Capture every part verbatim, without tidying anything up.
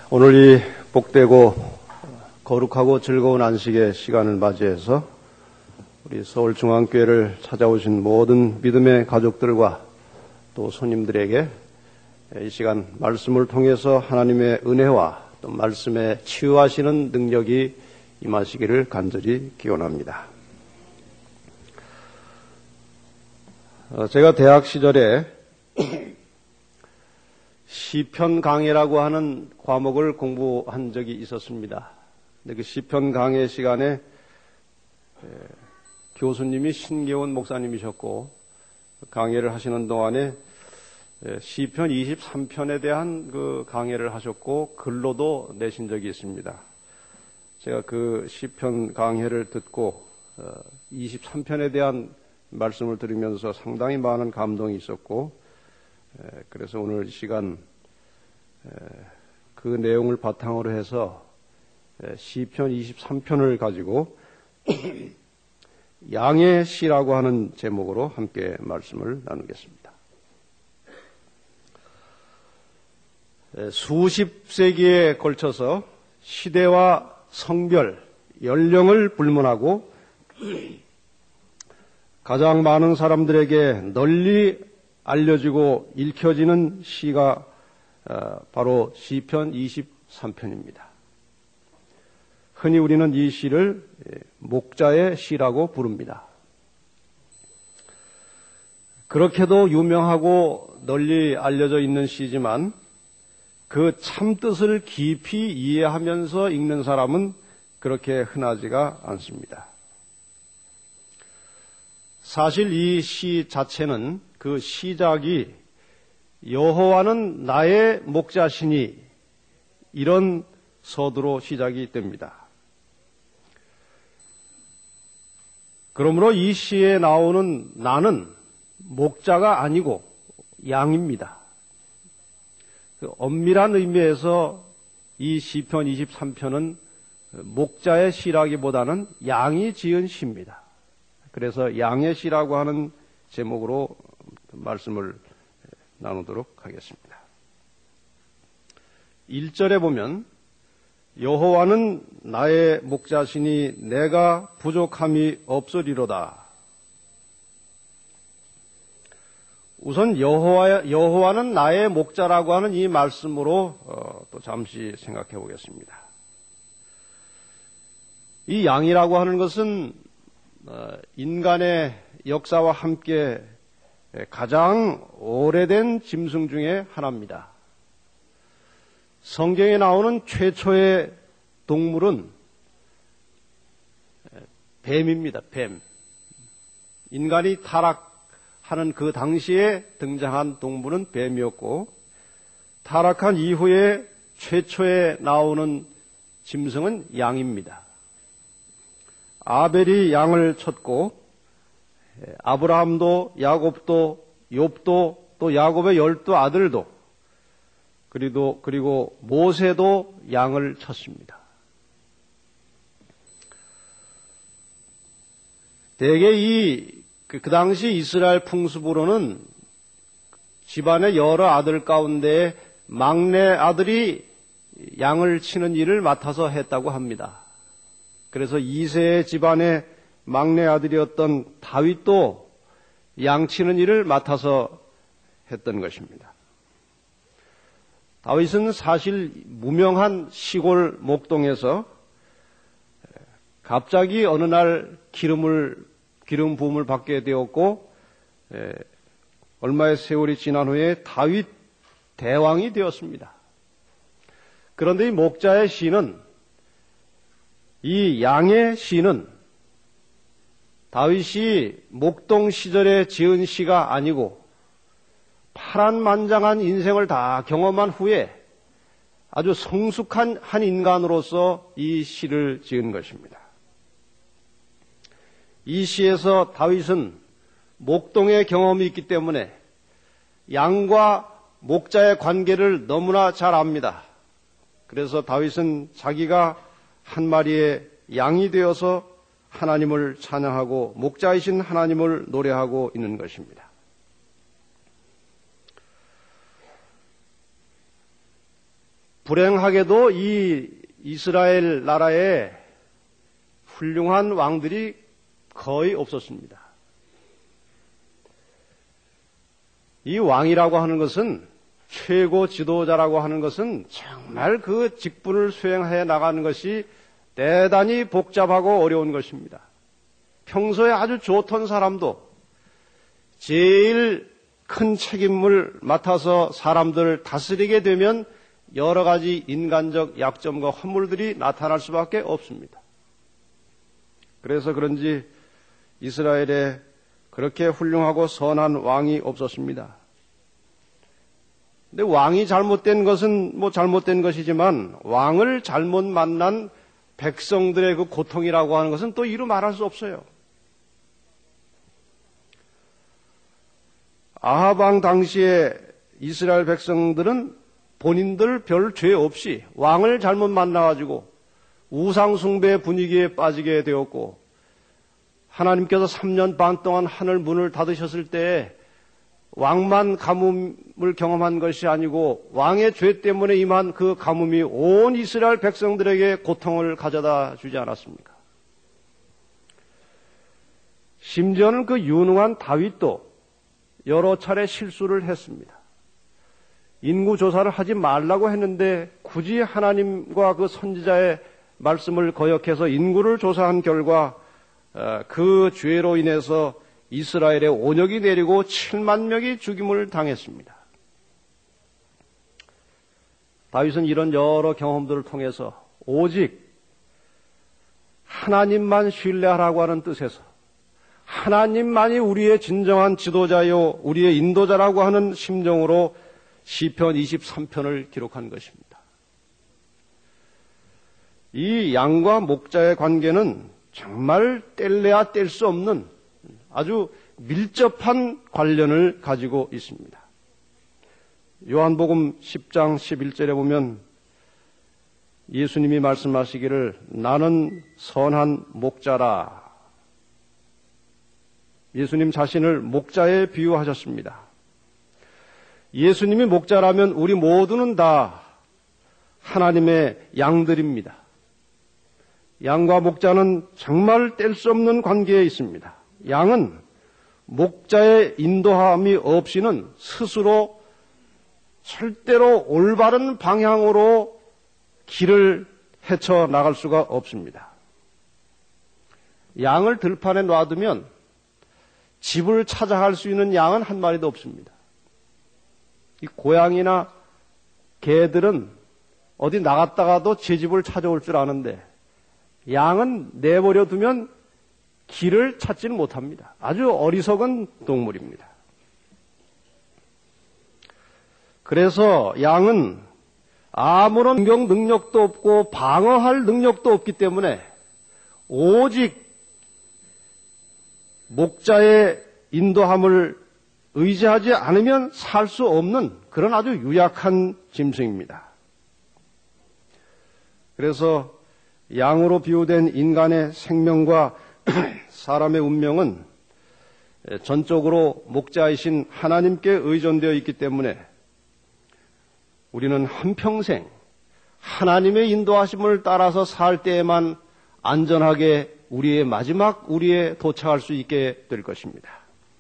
오늘 이 복되고 거룩하고 즐거운 안식의 시간을 맞이해서 우리 서울중앙교회를 찾아오신 모든 믿음의 가족들과 또 손님들에게 이 시간 말씀을 통해서 하나님의 은혜와 또 말씀에 치유하시는 능력이 임하시기를 간절히 기원합니다. 제가 대학 시절에 시편 강해라고 하는 과목을 공부한 적이 있었습니다. 근데 그 시편 강해 시간에 교수님이 신계원 목사님이셨고 강해를 하시는 동안에 시편 이십삼 편에 대한 그 강해를 하셨고 글로도 내신 적이 있습니다. 제가 그 시편 강해를 듣고 이십삼 편에 대한 말씀을 들으면서 상당히 많은 감동이 있었고, 그래서 오늘 이 시간 그 내용을 바탕으로 해서 시편 이십삼 편을 가지고 양의 시라고 하는 제목으로 함께 말씀을 나누겠습니다. 수십 세기에 걸쳐서 시대와 성별, 연령을 불문하고 가장 많은 사람들에게 널리 알려지고 읽혀지는 시가 바로 시편 이십삼 편입니다. 흔히 우리는 이 시를 목자의 시라고 부릅니다. 그렇게도 유명하고 널리 알려져 있는 시지만 그 참뜻을 깊이 이해하면서 읽는 사람은 그렇게 흔하지가 않습니다. 사실 이 시 자체는 그 시작이 여호와는 나의 목자시니 이런 서두로 시작이 됩니다. 그러므로 이 시에 나오는 나는 목자가 아니고 양입니다. 그 엄밀한 의미에서 이 시편 이십삼 편은 목자의 시라기보다는 양이 지은 시입니다. 그래서 양의 시라고 하는 제목으로 말씀을 나누도록 하겠습니다. 일 절에 보면 여호와는 나의 목자시니 내가 부족함이 없으리로다. 우선 여호와, 여호와는 나의 목자라고 하는 이 말씀으로 어, 또 잠시 생각해 보겠습니다. 이 양이라고 하는 것은 인간의 역사와 함께 가장 오래된 짐승 중에 하나입니다. 성경에 나오는 최초의 동물은 뱀입니다. 뱀. 인간이 타락하는 그 당시에 등장한 동물은 뱀이었고, 타락한 이후에 최초에 나오는 짐승은 양입니다. 아벨이 양을 쳤고 아브라함도 야곱도 욥도 또 야곱의 열두 아들도 그리고 그리고 모세도 양을 쳤습니다. 대개 이 그 당시 이스라엘 풍습으로는 집안의 여러 아들 가운데 막내 아들이 양을 치는 일을 맡아서 했다고 합니다. 그래서 이세의 집안의 막내 아들이었던 다윗도 양치는 일을 맡아서 했던 것입니다. 다윗은 사실 무명한 시골 목동에서 갑자기 어느 날 기름을, 기름 부음을 받게 되었고, 에, 얼마의 세월이 지난 후에 다윗 대왕이 되었습니다. 그런데 이 목자의 시는 이 양의 시는 다윗이 목동 시절에 지은 시가 아니고 파란만장한 인생을 다 경험한 후에 아주 성숙한 한 인간으로서 이 시를 지은 것입니다. 이 시에서 다윗은 목동의 경험이 있기 때문에 양과 목자의 관계를 너무나 잘 압니다. 그래서 다윗은 자기가 한 마리의 양이 되어서 하나님을 찬양하고 목자이신 하나님을 노래하고 있는 것입니다. 불행하게도 이 이스라엘 나라에 훌륭한 왕들이 거의 없었습니다. 이 왕이라고 하는 것은, 최고 지도자라고 하는 것은 정말 그 직분을 수행해 나가는 것이 대단히 복잡하고 어려운 것입니다. 평소에 아주 좋던 사람도 제일 큰 책임을 맡아서 사람들을 다스리게 되면 여러 가지 인간적 약점과 허물들이 나타날 수밖에 없습니다. 그래서 그런지 이스라엘에 그렇게 훌륭하고 선한 왕이 없었습니다. 근데 왕이 잘못된 것은 뭐 잘못된 것이지만 왕을 잘못 만난 백성들의 그 고통이라고 하는 것은 또 이루 말할 수 없어요. 아합 왕 당시에 이스라엘 백성들은 본인들 별 죄 없이 왕을 잘못 만나가지고 우상숭배 분위기에 빠지게 되었고, 하나님께서 삼 년 반 동안 하늘 문을 닫으셨을 때 왕만 가뭄을 경험한 것이 아니고 왕의 죄 때문에 임한 그 가뭄이 온 이스라엘 백성들에게 고통을 가져다 주지 않았습니까? 심지어는 그 유능한 다윗도 여러 차례 실수를 했습니다. 인구 조사를 하지 말라고 했는데 굳이 하나님과 그 선지자의 말씀을 거역해서 인구를 조사한 결과 그 죄로 인해서 이스라엘에 온역이 내리고 칠만 명이 죽임을 당했습니다. 다윗은 이런 여러 경험들을 통해서 오직 하나님만 신뢰하라고 하는 뜻에서 하나님만이 우리의 진정한 지도자요 우리의 인도자라고 하는 심정으로 시편 이십삼 편을 기록한 것입니다. 이 양과 목자의 관계는 정말 뗄래야 뗄 수 없는 아주 밀접한 관련을 가지고 있습니다. 요한복음 십 장 십일 절에 보면 예수님이 말씀하시기를 나는 선한 목자라. 예수님 자신을 목자에 비유하셨습니다. 예수님이 목자라면 우리 모두는 다 하나님의 양들입니다. 양과 목자는 정말 뗄 수 없는 관계에 있습니다. 양은 목자의 인도함이 없이는 스스로 절대로 올바른 방향으로 길을 헤쳐나갈 수가 없습니다. 양을 들판에 놔두면 집을 찾아갈 수 있는 양은 한 마리도 없습니다. 이 고양이나 개들은 어디 나갔다가도 제 집을 찾아올 줄 아는데 양은 내버려 두면 길을 찾지는 못합니다. 아주 어리석은 동물입니다. 그래서 양은 아무런 공격 능력도 없고 방어할 능력도 없기 때문에 오직 목자의 인도함을 의지하지 않으면 살 수 없는 그런 아주 유약한 짐승입니다. 그래서 양으로 비유된 인간의 생명과 사람의 운명은 전적으로 목자이신 하나님께 의존되어 있기 때문에 우리는 한평생 하나님의 인도하심을 따라서 살 때에만 안전하게 우리의 마지막 우리에 도착할 수 있게 될 것입니다.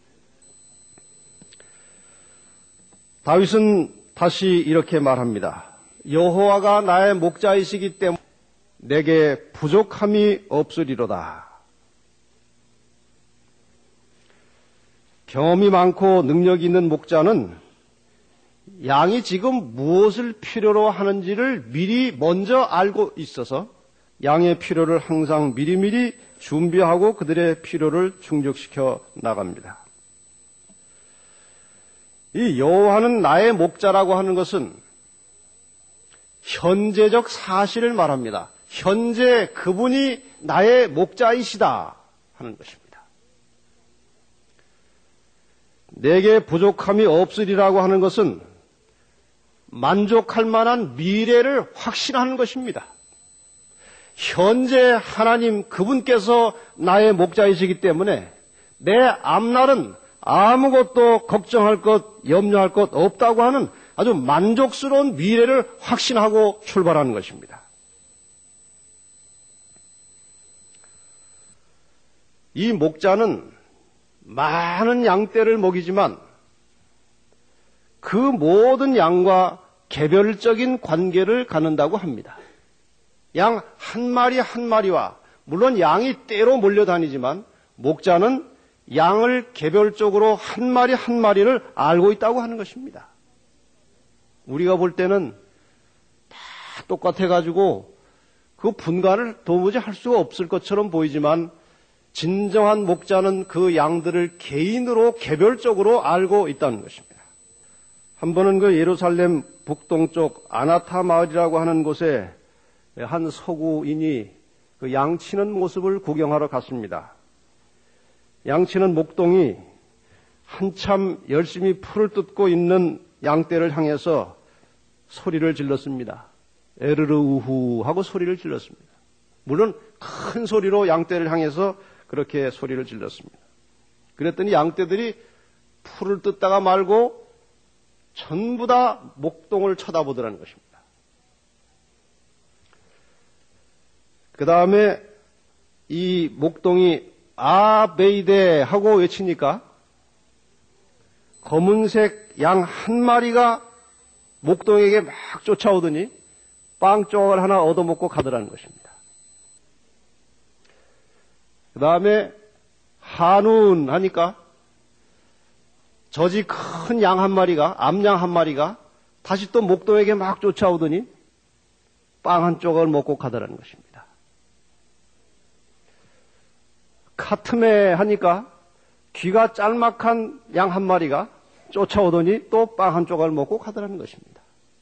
다윗은 다시 이렇게 말합니다. 여호와가 나의 목자이시기 때문에 내게 부족함이 없으리로다. 경험이 많고 능력이 있는 목자는 양이 지금 무엇을 필요로 하는지를 미리 먼저 알고 있어서 양의 필요를 항상 미리미리 준비하고 그들의 필요를 충족시켜 나갑니다. 이 여호와는 나의 목자라고 하는 것은 현재적 사실을 말합니다. 현재 그분이 나의 목자이시다 하는 것입니다. 내게 부족함이 없으리라고 하는 것은 만족할 만한 미래를 확신하는 것입니다. 현재 하나님 그분께서 나의 목자이시기 때문에 내 앞날은 아무것도 걱정할 것, 염려할 것 없다고 하는 아주 만족스러운 미래를 확신하고 출발하는 것입니다. 이 목자는 많은 양떼를 먹이지만 그 모든 양과 개별적인 관계를 갖는다고 합니다. 양 한 마리 한 마리와 물론 양이 떼로 몰려다니지만 목자는 양을 개별적으로 한 마리 한 마리를 알고 있다고 하는 것입니다. 우리가 볼 때는 다 똑같아가지고 그 분간을 도무지 할 수가 없을 것처럼 보이지만 진정한 목자는 그 양들을 개인으로 개별적으로 알고 있다는 것입니다. 한 번은 그 예루살렘 북동쪽 아나타 마을이라고 하는 곳에 한 서구인이 그 양치는 모습을 구경하러 갔습니다. 양치는 목동이 한참 열심히 풀을 뜯고 있는 양떼를 향해서 소리를 질렀습니다. 에르르 우후 하고 소리를 질렀습니다. 물론 큰 소리로 양떼를 향해서 그렇게 소리를 질렀습니다. 그랬더니 양떼들이 풀을 뜯다가 말고 전부 다 목동을 쳐다보더라는 것입니다. 그 다음에 이 목동이 아베이데 하고 외치니까 검은색 양 한 마리가 목동에게 막 쫓아오더니 빵 조각을 하나 얻어먹고 가더라는 것입니다. 그 다음에 한운 하니까 저지 큰 양 한 마리가, 암양 한 마리가 다시 또 목동에게 막 쫓아오더니 빵 한 조각을 먹고 가더라는 것입니다. 카트메 하니까 귀가 짤막한 양 한 마리가 쫓아오더니 또 빵 한 조각을 먹고 가더라는 것입니다.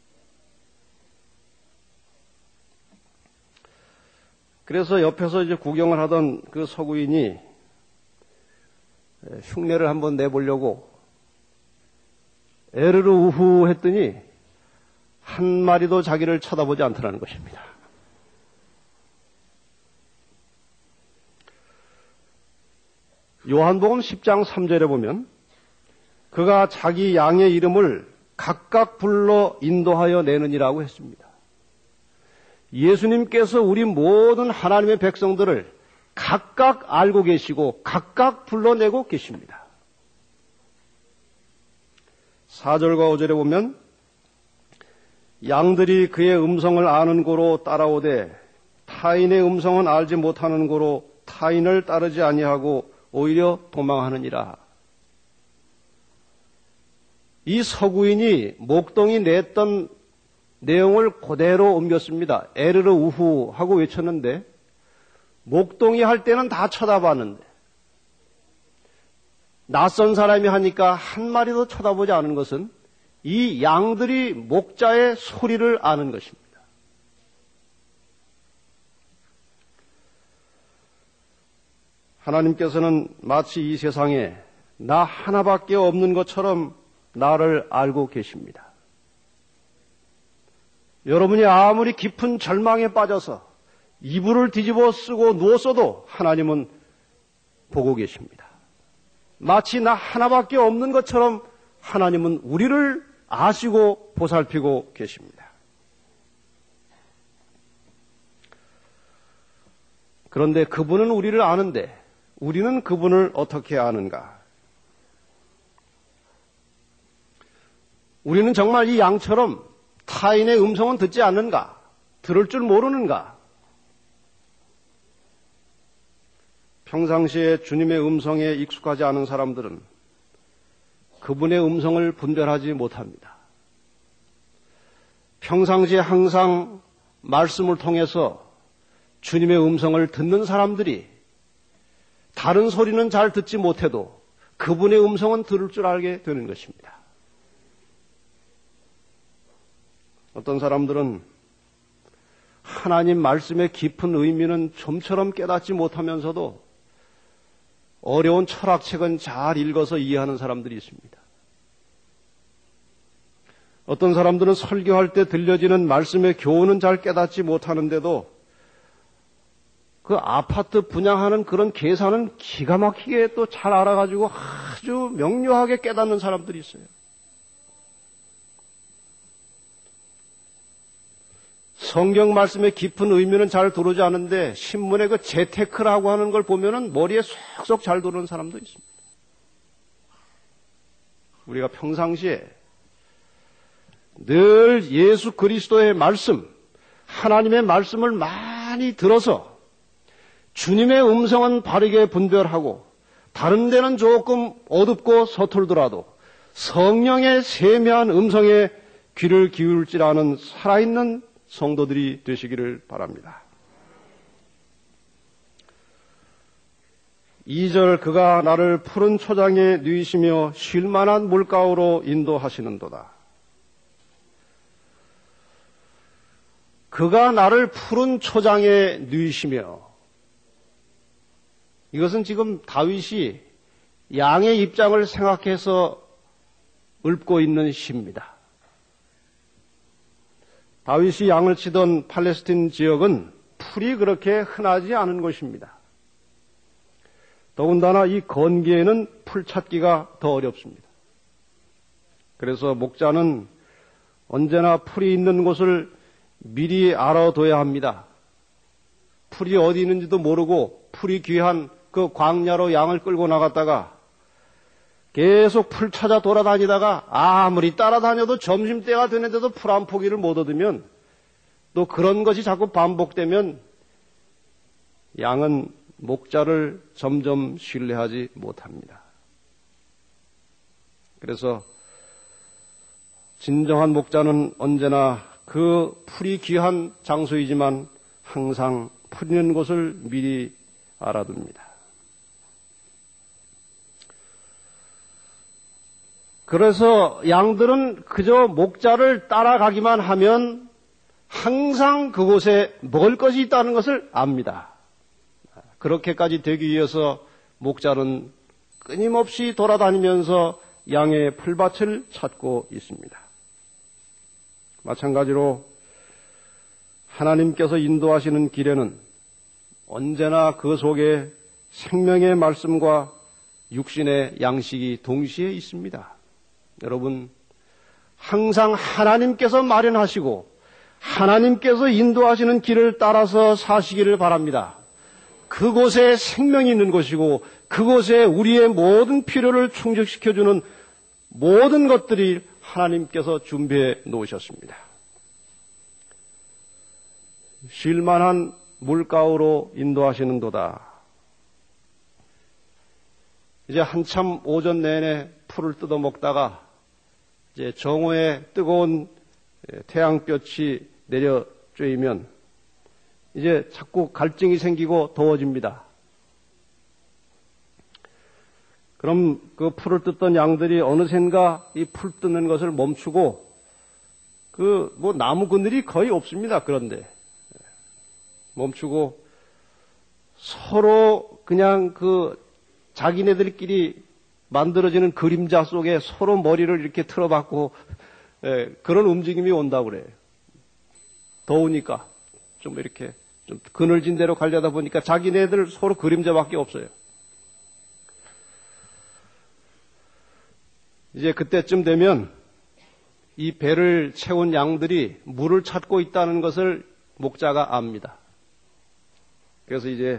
그래서 옆에서 이제 구경을 하던 그 서구인이 흉내를 한번 내보려고 에르르 우후 했더니 한 마리도 자기를 쳐다보지 않더라는 것입니다. 요한복음 십 장 삼 절에 보면 그가 자기 양의 이름을 각각 불러 인도하여 내느니라고 했습니다. 예수님께서 우리 모든 하나님의 백성들을 각각 알고 계시고 각각 불러내고 계십니다. 사 절과 오 절에 보면 양들이 그의 음성을 아는 고로 따라오되 타인의 음성은 알지 못하는 고로 타인을 따르지 아니하고 오히려 도망하느니라. 이 서구인이 목동이 냈던 내용을 그대로 옮겼습니다. 에르르 우후 하고 외쳤는데 목동이 할 때는 다 쳐다봤는데 낯선 사람이 하니까 한 마리도 쳐다보지 않은 것은 이 양들이 목자의 소리를 아는 것입니다. 하나님께서는 마치 이 세상에 나 하나밖에 없는 것처럼 나를 알고 계십니다. 여러분이 아무리 깊은 절망에 빠져서 이불을 뒤집어 쓰고 누웠어도 하나님은 보고 계십니다. 마치 나 하나밖에 없는 것처럼 하나님은 우리를 아시고 보살피고 계십니다. 그런데 그분은 우리를 아는데 우리는 그분을 어떻게 아는가? 우리는 정말 이 양처럼 타인의 음성은 듣지 않는가? 들을 줄 모르는가? 평상시에 주님의 음성에 익숙하지 않은 사람들은 그분의 음성을 분별하지 못합니다. 평상시에 항상 말씀을 통해서 주님의 음성을 듣는 사람들이 다른 소리는 잘 듣지 못해도 그분의 음성은 들을 줄 알게 되는 것입니다. 어떤 사람들은 하나님 말씀의 깊은 의미는 좀처럼 깨닫지 못하면서도 어려운 철학책은 잘 읽어서 이해하는 사람들이 있습니다. 어떤 사람들은 설교할 때 들려지는 말씀의 교훈은 잘 깨닫지 못하는데도 그 아파트 분양하는 그런 계산은 기가 막히게 또 잘 알아가지고 아주 명료하게 깨닫는 사람들이 있어요. 성경 말씀의 깊은 의미는 잘 들어오지 않는데 신문에 그 재테크라고 하는 걸 보면은 머리에 쏙쏙 잘 들어오는 사람도 있습니다. 우리가 평상시에 늘 예수 그리스도의 말씀, 하나님의 말씀을 많이 들어서 주님의 음성은 바르게 분별하고 다른 데는 조금 어둡고 서툴더라도 성령의 세미한 음성에 귀를 기울지라는 살아있는 성도들이 되시기를 바랍니다. 이 절 그가 나를 푸른 초장에 누이시며 쉴만한 물가로 인도하시는도다. 그가 나를 푸른 초장에 누이시며, 이것은 지금 다윗이 양의 입장을 생각해서 읊고 있는 시입니다. 다윗이 양을 치던 팔레스틴 지역은 풀이 그렇게 흔하지 않은 곳입니다. 더군다나 이 건기에는 풀 찾기가 더 어렵습니다. 그래서 목자는 언제나 풀이 있는 곳을 미리 알아둬야 합니다. 풀이 어디 있는지도 모르고 풀이 귀한 그 광야로 양을 끌고 나갔다가 계속 풀 찾아 돌아다니다가 아무리 따라다녀도 점심때가 되는데도 풀 한 포기를 못 얻으면, 또 그런 것이 자꾸 반복되면 양은 목자를 점점 신뢰하지 못합니다. 그래서 진정한 목자는 언제나 그 풀이 귀한 장소이지만 항상 풀 있는 곳을 미리 알아둡니다. 그래서 양들은 그저 목자를 따라가기만 하면 항상 그곳에 먹을 것이 있다는 것을 압니다. 그렇게까지 되기 위해서 목자는 끊임없이 돌아다니면서 양의 풀밭을 찾고 있습니다. 마찬가지로 하나님께서 인도하시는 길에는 언제나 그 속에 생명의 말씀과 육신의 양식이 동시에 있습니다. 여러분, 항상 하나님께서 마련하시고 하나님께서 인도하시는 길을 따라서 사시기를 바랍니다. 그곳에 생명이 있는 곳이고 그곳에 우리의 모든 필요를 충족시켜주는 모든 것들이 하나님께서 준비해 놓으셨습니다. 쉴만한 물가로 인도하시는도다. 이제 한참 오전 내내 풀을 뜯어 먹다가 이제 정오에 뜨거운 태양볕이 내려 쬐이면 이제 자꾸 갈증이 생기고 더워집니다. 그럼 그 풀을 뜯던 양들이 어느샌가 이 풀 뜯는 것을 멈추고 그 뭐 나무 그늘이 거의 없습니다. 그런데 멈추고 서로 그냥 그 자기네들끼리 만들어지는 그림자 속에 서로 머리를 이렇게 틀어박고 예, 그런 움직임이 온다고 그래요. 더우니까 좀 이렇게 좀 그늘진 데로 가려다 보니까 자기네들 서로 그림자밖에 없어요. 이제 그때쯤 되면 이 배를 채운 양들이 물을 찾고 있다는 것을 목자가 압니다. 그래서 이제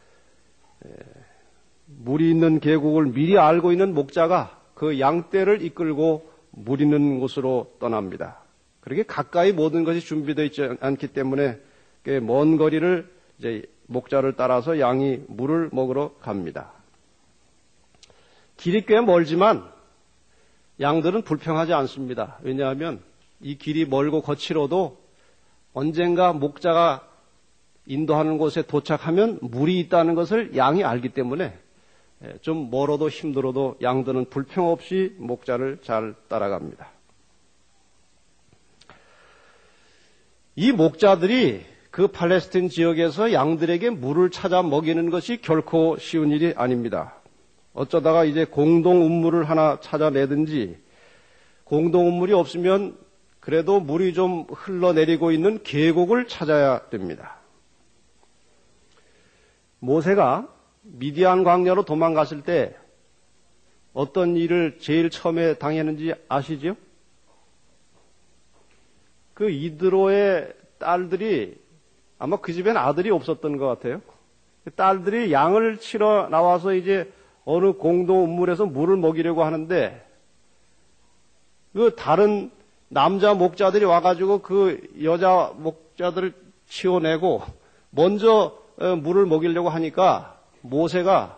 물이 있는 계곡을 미리 알고 있는 목자가 그 양떼를 이끌고 물 있는 곳으로 떠납니다. 그렇게 가까이 모든 것이 준비되어 있지 않기 때문에 먼 거리를 이제 목자를 따라서 양이 물을 먹으러 갑니다. 길이 꽤 멀지만 양들은 불평하지 않습니다. 왜냐하면 이 길이 멀고 거칠어도 언젠가 목자가 인도하는 곳에 도착하면 물이 있다는 것을 양이 알기 때문에 좀 멀어도 힘들어도 양들은 불평 없이 목자를 잘 따라갑니다. 이 목자들이 그 팔레스틴 지역에서 양들에게 물을 찾아 먹이는 것이 결코 쉬운 일이 아닙니다. 어쩌다가 이제 공동 운물을 하나 찾아내든지 공동 운물이 없으면 그래도 물이 좀 흘러내리고 있는 계곡을 찾아야 됩니다. 모세가 미디안 광야로 도망갔을 때 어떤 일을 제일 처음에 당했는지 아시죠? 그 이드로의 딸들이 아마 그 집엔 아들이 없었던 것 같아요. 딸들이 양을 치러 나와서 이제 어느 공동 우물에서 물을 먹이려고 하는데 그 다른 남자 목자들이 와가지고 그 여자 목자들을 치워내고 먼저 물을 먹이려고 하니까 모세가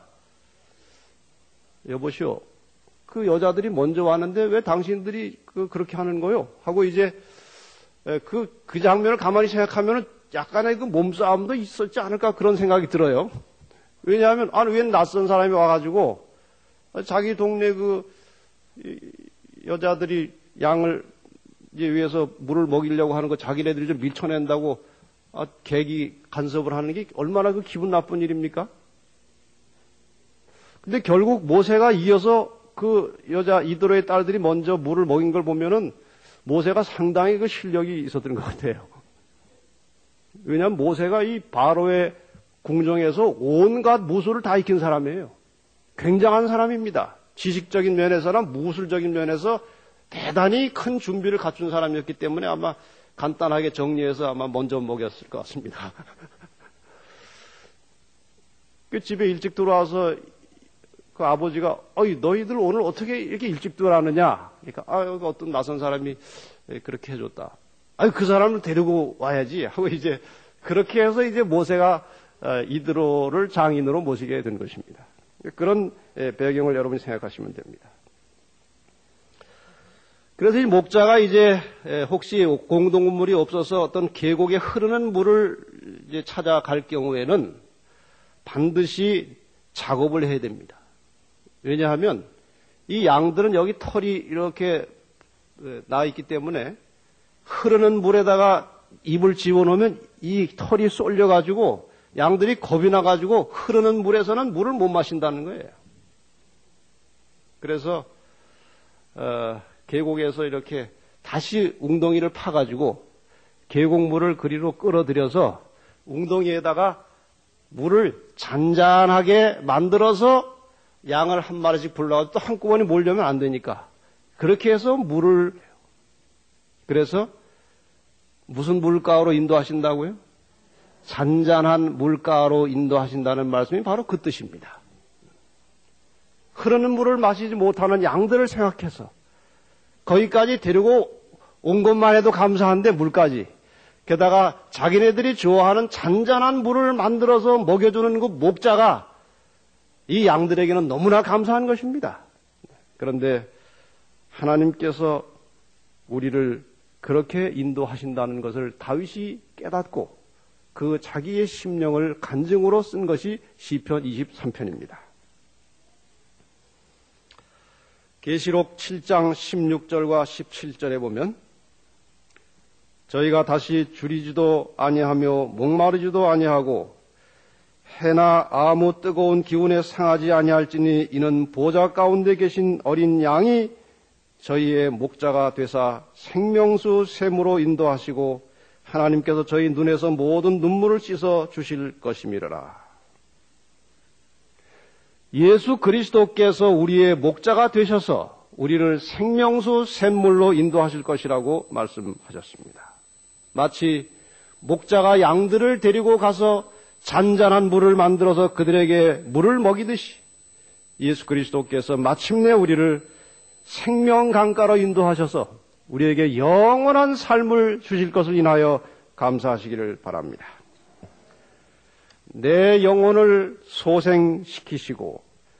여보시오, 그 여자들이 먼저 왔는데 왜 당신들이 그 그렇게 하는 거요? 하고 이제 그, 그 장면을 가만히 생각하면 약간의 그 몸싸움도 있었지 않을까 그런 생각이 들어요. 왜냐하면, 아니, 왜 낯선 사람이 와가지고 자기 동네 그 여자들이 양을 이제 위해서 물을 먹이려고 하는 거 자기네들이 좀 밀쳐낸다고 아, 계기 간섭을 하는 게 얼마나 그 기분 나쁜 일입니까? 근데 결국 모세가 이어서 그 여자 이드로의 딸들이 먼저 물을 먹인 걸 보면은 모세가 상당히 그 실력이 있었던 것 같아요. 왜냐하면 모세가 이 바로의 궁정에서 온갖 무술을 다 익힌 사람이에요. 굉장한 사람입니다. 지식적인 면에서나 무술적인 면에서 대단히 큰 준비를 갖춘 사람이었기 때문에 아마 간단하게 정리해서 아마 먼저 먹였을 것 같습니다. 그 집에 일찍 들어와서 그 아버지가 어이 너희들 오늘 어떻게 이렇게 일찍 들어왔느냐? 그러니까 아 여기 어떤 낯선 사람이 그렇게 해줬다. 아유 그 사람을 데리고 와야지 하고 이제 그렇게 해서 이제 모세가 이드로를 장인으로 모시게 된 것입니다. 그런 배경을 여러분이 생각하시면 됩니다. 그래서 이 목자가 이제 혹시 공동우물이 없어서 어떤 계곡에 흐르는 물을 이제 찾아갈 경우에는 반드시 작업을 해야 됩니다. 왜냐하면 이 양들은 여기 털이 이렇게 나 있기 때문에 흐르는 물에다가 입을 집어넣으면 이 털이 쏠려가지고 양들이 겁이 나가지고 흐르는 물에서는 물을 못 마신다는 거예요. 그래서 어, 계곡에서 이렇게 다시 웅덩이를 파가지고 계곡물을 그리로 끌어들여서 웅덩이에다가 물을 잔잔하게 만들어서 양을 한 마리씩 불러가지고 또 한꺼번에 몰려면 안 되니까 그렇게 해서 물을 그래서 무슨 물가로 인도하신다고요? 잔잔한 물가로 인도하신다는 말씀이 바로 그 뜻입니다. 흐르는 물을 마시지 못하는 양들을 생각해서 거기까지 데리고 온 것만 해도 감사한데 물까지 게다가 자기네들이 좋아하는 잔잔한 물을 만들어서 먹여주는 그 목자가 이 양들에게는 너무나 감사한 것입니다. 그런데 하나님께서 우리를 그렇게 인도하신다는 것을 다윗이 깨닫고 그 자기의 심령을 간증으로 쓴 것이 시편 이십삼 편입니다. 계시록 칠 장 십육 절과 십칠 절에 보면 저희가 다시 줄이지도 아니하며 목마르지도 아니하고 해나 아무 뜨거운 기운에 상하지 아니할지니 이는 보좌 가운데 계신 어린 양이 저희의 목자가 되사 생명수 샘으로 인도하시고 하나님께서 저희 눈에서 모든 눈물을 씻어 주실 것이미러라. 예수 그리스도께서 우리의 목자가 되셔서 우리를 생명수 샘물로 인도하실 것이라고 말씀하셨습니다. 마치 목자가 양들을 데리고 가서 잔잔한 물을 만들어서 그들에게 물을 먹이듯이 예수 그리스도께서 마침내 우리를 생명 강가로 인도하셔서 우리에게 영원한 삶을 주실 것을 인하여 감사하시기를 바랍니다. 내 영혼을 소생시키시고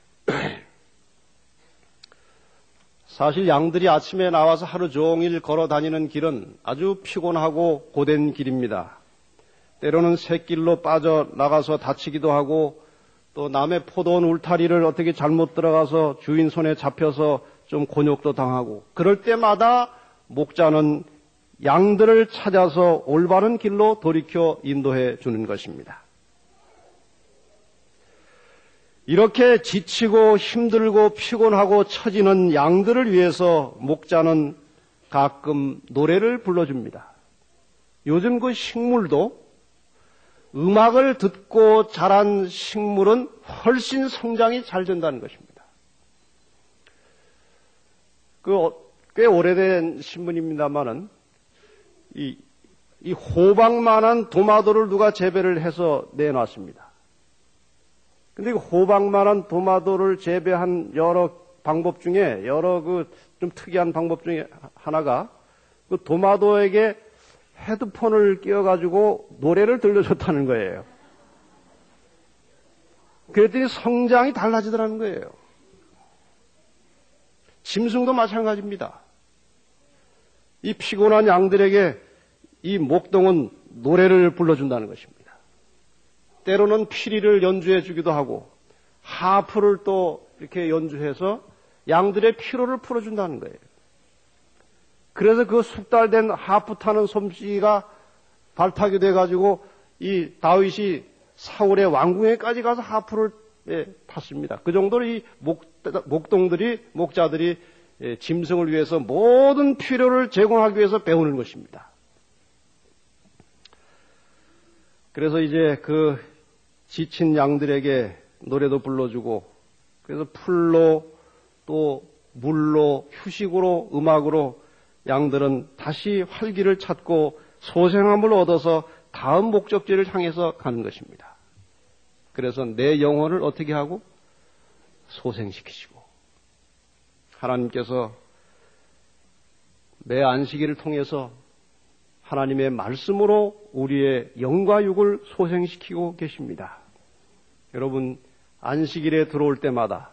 사실 양들이 아침에 나와서 하루 종일 걸어 다니는 길은 아주 피곤하고 고된 길입니다. 때로는 샛길로 빠져나가서 다치기도 하고 또 남의 포도원 울타리를 어떻게 잘못 들어가서 주인 손에 잡혀서 좀 곤욕도 당하고 그럴 때마다 목자는 양들을 찾아서 올바른 길로 돌이켜 인도해 주는 것입니다. 이렇게 지치고 힘들고 피곤하고 처지는 양들을 위해서 목자는 가끔 노래를 불러줍니다. 요즘 그 식물도 음악을 듣고 자란 식물은 훨씬 성장이 잘 된다는 것입니다. 그 꽤 오래된 신문입니다만은 이 이 호박만한 도마도를 누가 재배를 해서 내놨습니다. 근데 이 호박만한 도마도를 재배한 여러 방법 중에 여러 그 좀 특이한 방법 중에 하나가 그 도마도에게 헤드폰을 끼워가지고 노래를 들려줬다는 거예요. 그랬더니 성장이 달라지더라는 거예요. 짐승도 마찬가지입니다. 이 피곤한 양들에게 이 목동은 노래를 불러준다는 것입니다. 때로는 피리를 연주해 주기도 하고 하프를 또 이렇게 연주해서 양들의 피로를 풀어준다는 거예요. 그래서 그 숙달된 하프 타는 솜씨가 발탁이 돼가지고 이 다윗이 사울의 왕궁에까지 가서 하프를 예, 탔습니다. 그 정도로 이 목, 목동들이, 목자들이 예, 짐승을 위해서 모든 필요를 제공하기 위해서 배우는 것입니다. 그래서 이제 그 지친 양들에게 노래도 불러주고, 그래서 풀로 또 물로 휴식으로 음악으로 양들은 다시 활기를 찾고 소생함을 얻어서 다음 목적지를 향해서 가는 것입니다. 그래서 내 영혼을 어떻게 하고 소생시키시고, 하나님께서 매 안식일을 통해서 하나님의 말씀으로 우리의 영과 육을 소생시키고 계십니다. 여러분, 안식일에 들어올 때마다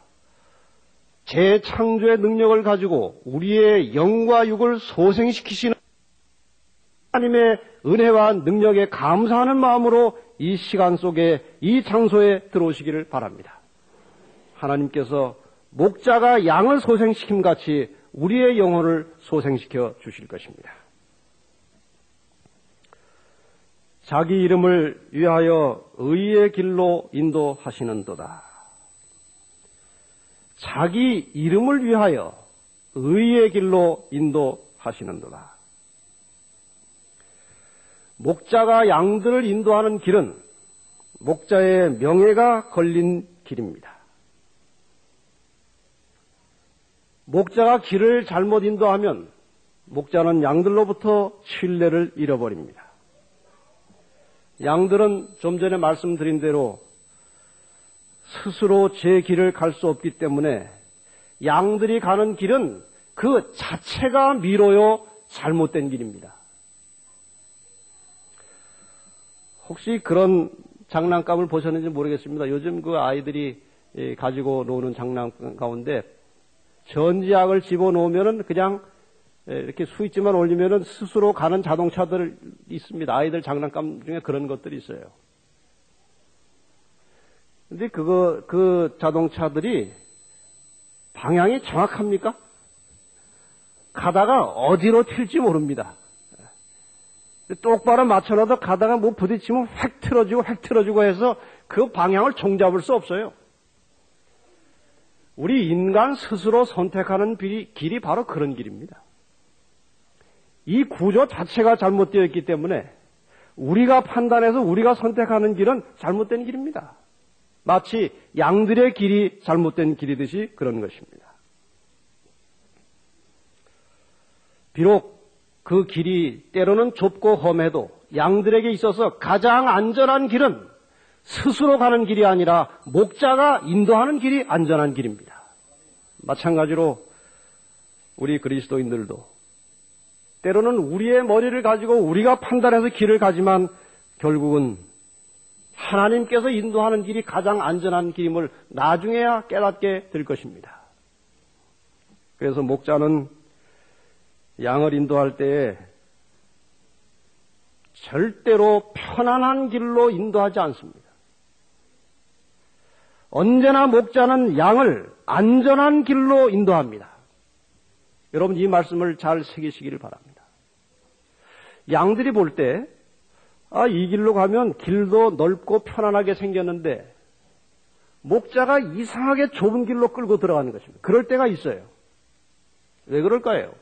재창조의 능력을 가지고 우리의 영과 육을 소생시키시는 하나님의 은혜와 능력에 감사하는 마음으로 이 시간 속에 이 장소에 들어오시기를 바랍니다. 하나님께서 목자가 양을 소생시킴 같이 우리의 영혼을 소생시켜 주실 것입니다. 자기 이름을 위하여 의의 길로 인도하시는도다. 자기 이름을 위하여 의의 길로 인도하시는도다. 목자가 양들을 인도하는 길은 목자의 명예가 걸린 길입니다. 목자가 길을 잘못 인도하면 목자는 양들로부터 신뢰를 잃어버립니다. 양들은 좀 전에 말씀드린 대로 스스로 제 길을 갈 수 없기 때문에 양들이 가는 길은 그 자체가 미로요 잘못된 길입니다. 혹시 그런 장난감을 보셨는지 모르겠습니다. 요즘 그 아이들이 가지고 노는 장난감 가운데 전지약을 집어넣으면은 그냥 이렇게 스위치만 올리면은 스스로 가는 자동차들 있습니다. 아이들 장난감 중에 그런 것들이 있어요. 근데 그거, 그 자동차들이 방향이 정확합니까? 가다가 어디로 튈지 모릅니다. 똑바로 맞춰놔도 가다가 뭐 부딪히면 획 틀어지고 획 틀어지고 해서 그 방향을 종잡을 수 없어요. 우리 인간 스스로 선택하는 길이, 길이 바로 그런 길입니다. 이 구조 자체가 잘못되어 있기 때문에 우리가 판단해서 우리가 선택하는 길은 잘못된 길입니다. 마치 양들의 길이 잘못된 길이듯이 그런 것입니다. 비록 그 길이 때로는 좁고 험해도 양들에게 있어서 가장 안전한 길은 스스로 가는 길이 아니라 목자가 인도하는 길이 안전한 길입니다. 마찬가지로 우리 그리스도인들도 때로는 우리의 머리를 가지고 우리가 판단해서 길을 가지만 결국은 하나님께서 인도하는 길이 가장 안전한 길임을 나중에야 깨닫게 될 것입니다. 그래서 목자는 양을 인도할 때에 절대로 편안한 길로 인도하지 않습니다. 언제나 목자는 양을 안전한 길로 인도합니다. 여러분 이 말씀을 잘 새기시기를 바랍니다. 양들이 볼 때 아, 이 길로 가면 길도 넓고 편안하게 생겼는데 목자가 이상하게 좁은 길로 끌고 들어가는 것입니다. 그럴 때가 있어요. 왜 그럴까요?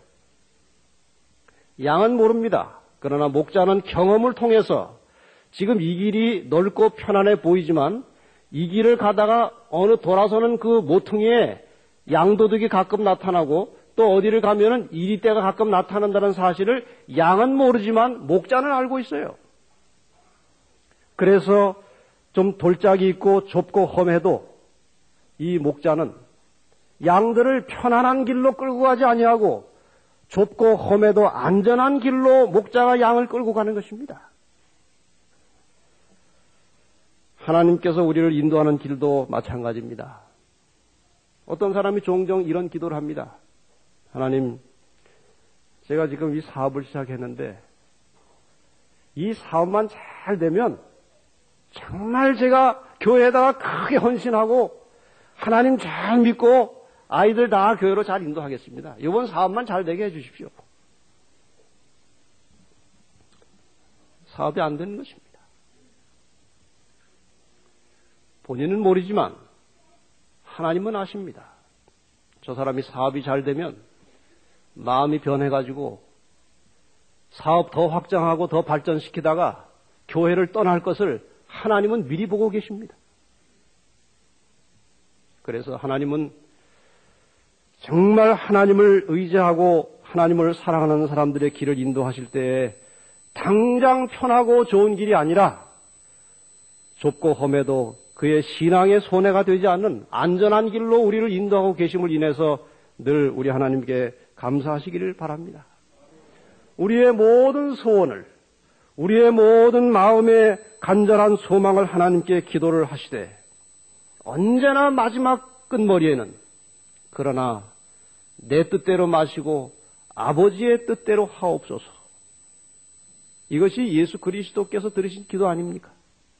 양은 모릅니다. 그러나 목자는 경험을 통해서 지금 이 길이 넓고 편안해 보이지만 이 길을 가다가 어느 돌아서는 그 모퉁이에 양도둑이 가끔 나타나고 또 어디를 가면은 이리 때가 가끔 나타난다는 사실을 양은 모르지만 목자는 알고 있어요. 그래서 좀 돌짝이 있고 좁고 험해도 이 목자는 양들을 편안한 길로 끌고 가지 아니하고 좁고 험해도 안전한 길로 목자가 양을 끌고 가는 것입니다. 하나님께서 우리를 인도하는 길도 마찬가지입니다. 어떤 사람이 종종 이런 기도를 합니다. 하나님, 제가 지금 이 사업을 시작했는데 이 사업만 잘 되면 정말 제가 교회에다가 크게 헌신하고 하나님 잘 믿고 아이들 다 교회로 잘 인도하겠습니다. 이번 사업만 잘 되게 해주십시오. 사업이 안 되는 것입니다. 본인은 모르지만 하나님은 아십니다. 저 사람이 사업이 잘 되면 마음이 변해가지고 사업 더 확장하고 더 발전시키다가 교회를 떠날 것을 하나님은 미리 보고 계십니다. 그래서 하나님은 정말 하나님을 의지하고 하나님을 사랑하는 사람들의 길을 인도하실 때에 당장 편하고 좋은 길이 아니라 좁고 험해도 그의 신앙의 손해가 되지 않는 안전한 길로 우리를 인도하고 계심을 인해서 늘 우리 하나님께 감사하시기를 바랍니다. 우리의 모든 소원을, 우리의 모든 마음의 간절한 소망을 하나님께 기도를 하시되 언제나 마지막 끝머리에는 그러나 내 뜻대로 마시고 아버지의 뜻대로 하옵소서. 이것이 예수 그리스도께서 들으신 기도 아닙니까?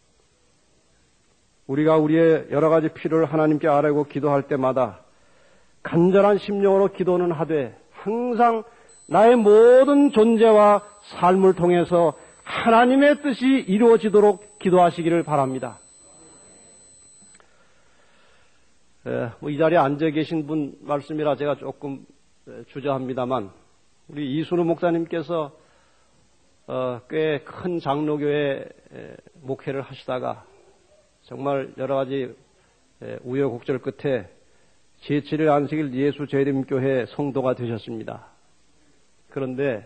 우리가 우리의 여러 가지 필요를 하나님께 아뢰고 기도할 때마다 간절한 심령으로 기도는 하되 항상 나의 모든 존재와 삶을 통해서 하나님의 뜻이 이루어지도록 기도하시기를 바랍니다. 에, 뭐 이 자리에 앉아 계신 분 말씀이라 제가 조금 주저합니다만 우리 이순우 목사님께서 어, 꽤 큰 장로교회 목회를 하시다가 정말 여러 가지 우여곡절 끝에 제칠 일 안식일 예수 재림교회 성도가 되셨습니다. 그런데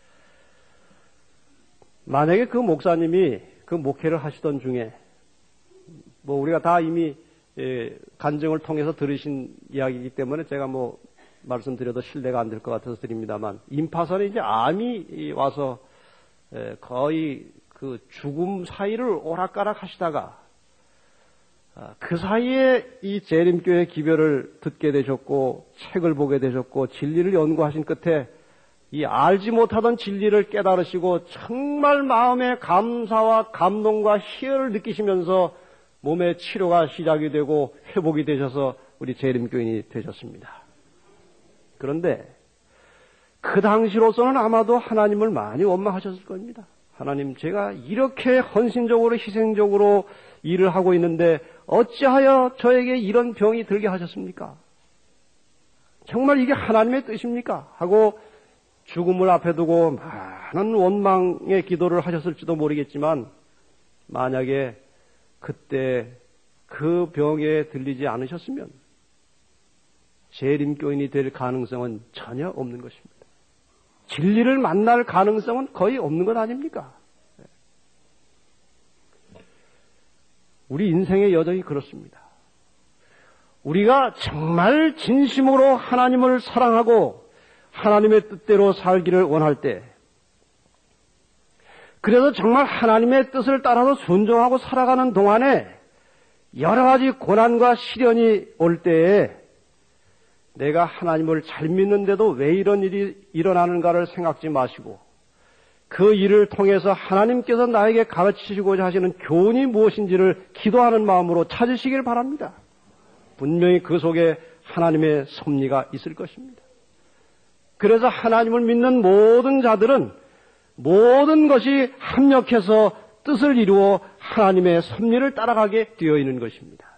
만약에 그 목사님이 그 목회를 하시던 중에 뭐 우리가 다 이미 간증을 통해서 들으신 이야기이기 때문에 제가 뭐 말씀드려도 신뢰가 안 될 것 같아서 드립니다만 임파선에 이제 암이 와서 거의 그 죽음 사이를 오락가락 하시다가 그 사이에 이 재림교회 기별을 듣게 되셨고 책을 보게 되셨고 진리를 연구하신 끝에 이 알지 못하던 진리를 깨달으시고 정말 마음의 감사와 감동과 희열을 느끼시면서 몸의 치료가 시작이 되고 회복이 되셔서 우리 재림교인이 되셨습니다. 그런데 그 당시로서는 아마도 하나님을 많이 원망하셨을 겁니다. 하나님, 제가 이렇게 헌신적으로 희생적으로 일을 하고 있는데 어찌하여 저에게 이런 병이 들게 하셨습니까? 정말 이게 하나님의 뜻입니까? 하고 죽음을 앞에 두고 많은 원망의 기도를 하셨을지도 모르겠지만 만약에 그때 그 병에 들리지 않으셨으면 재림교인이 될 가능성은 전혀 없는 것입니다. 진리를 만날 가능성은 거의 없는 것 아닙니까? 우리 인생의 여정이 그렇습니다. 우리가 정말 진심으로 하나님을 사랑하고 하나님의 뜻대로 살기를 원할 때, 그래서 정말 하나님의 뜻을 따라서 순종하고 살아가는 동안에 여러 가지 고난과 시련이 올 때에 내가 하나님을 잘 믿는데도 왜 이런 일이 일어나는가를 생각지 마시고 그 일을 통해서 하나님께서 나에게 가르치시고자 하시는 교훈이 무엇인지를 기도하는 마음으로 찾으시길 바랍니다. 분명히 그 속에 하나님의 섭리가 있을 것입니다. 그래서 하나님을 믿는 모든 자들은 모든 것이 합력해서 뜻을 이루어 하나님의 섭리를 따라가게 되어 있는 것입니다.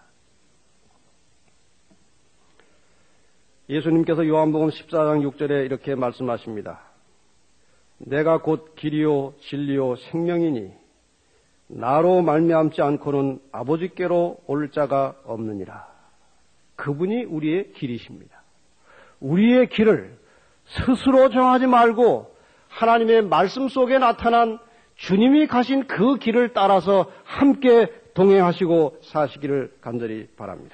예수님께서 요한복음 십사 장 육 절에 이렇게 말씀하십니다. 내가 곧 길이요 진리요 생명이니 나로 말미암지 않고는 아버지께로 올 자가 없느니라. 그분이 우리의 길이십니다. 우리의 길을 스스로 정하지 말고 하나님의 말씀 속에 나타난 주님이 가신 그 길을 따라서 함께 동행하시고 사시기를 간절히 바랍니다.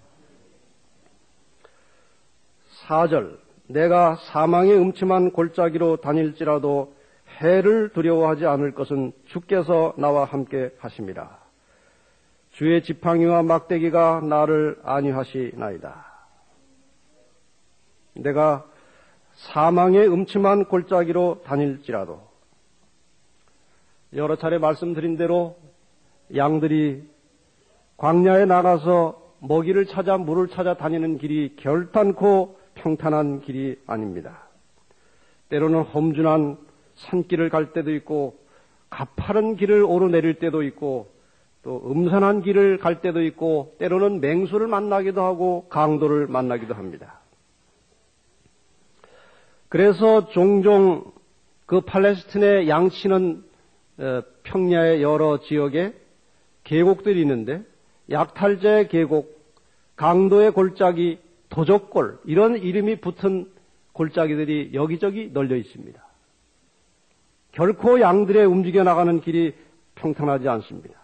사 절, 내가 사망의 음침한 골짜기로 다닐지라도 해를 두려워하지 않을 것은 주께서 나와 함께 하심이라. 주의 지팡이와 막대기가 나를 안위하시나이다. 내가 사망의 음침한 골짜기로 다닐지라도, 여러 차례 말씀드린 대로 양들이 광야에 나가서 먹이를 찾아 물을 찾아 다니는 길이 결탄코 평탄한 길이 아닙니다. 때로는 험준한 산길을 갈 때도 있고 가파른 길을 오르내릴 때도 있고 또 음산한 길을 갈 때도 있고 때로는 맹수를 만나기도 하고 강도를 만나기도 합니다. 그래서 종종 그 팔레스틴에 양치는 평야의 여러 지역에 계곡들이 있는데 약탈제 계곡, 강도의 골짜기, 도적골 이런 이름이 붙은 골짜기들이 여기저기 널려 있습니다. 결코 양들의 움직여 나가는 길이 평탄하지 않습니다.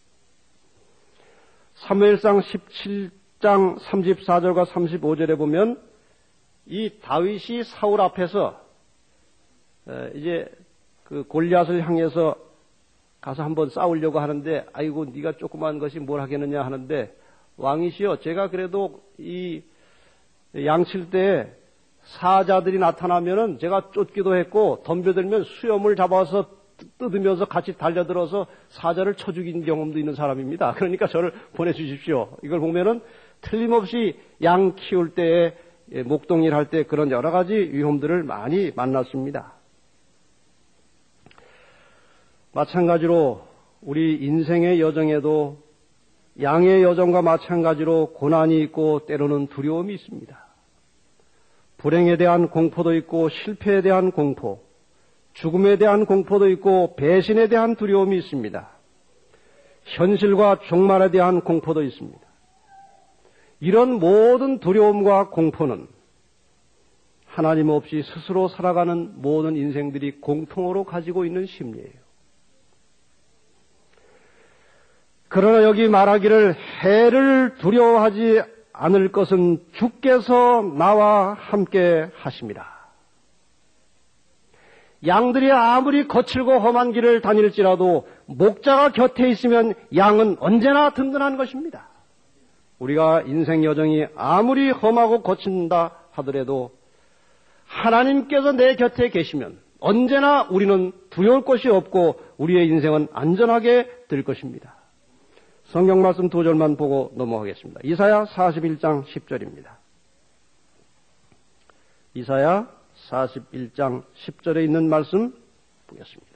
사무엘상 십칠 장 삼십사 절과 삼십오 절에 보면 이 다윗이 사울 앞에서 이제 그 골리앗을 향해서 가서 한번 싸우려고 하는데, 아이고 네가 조그만 것이 뭘 하겠느냐 하는데, 왕이시여 제가 그래도 이 양칠 때 사자들이 나타나면은 제가 쫓기도 했고 덤벼들면 수염을 잡아서 뜯으면서 같이 달려들어서 사자를 쳐 죽인 경험도 있는 사람입니다. 그러니까 저를 보내주십시오. 이걸 보면은 틀림없이 양 키울 때에 목동일 할 때 그런 여러 가지 위험들을 많이 만났습니다. 마찬가지로 우리 인생의 여정에도 양의 여정과 마찬가지로 고난이 있고 때로는 두려움이 있습니다. 불행에 대한 공포도 있고 실패에 대한 공포, 죽음에 대한 공포도 있고 배신에 대한 두려움이 있습니다. 현실과 종말에 대한 공포도 있습니다. 이런 모든 두려움과 공포는 하나님 없이 스스로 살아가는 모든 인생들이 공통으로 가지고 있는 심리예요. 그러나 여기 말하기를 해를 두려워하지 않을 것은 주께서 나와 함께 하심이라. 양들이 아무리 거칠고 험한 길을 다닐지라도 목자가 곁에 있으면 양은 언제나 든든한 것입니다. 우리가 인생 여정이 아무리 험하고 거친다 하더라도 하나님께서 내 곁에 계시면 언제나 우리는 두려울 것이 없고 우리의 인생은 안전하게 될 것입니다. 성경 말씀 두 절만 보고 넘어가겠습니다. 이사야 사십일 장 십 절입니다. 이사야 사십일 장 십 절에 있는 말씀 보겠습니다.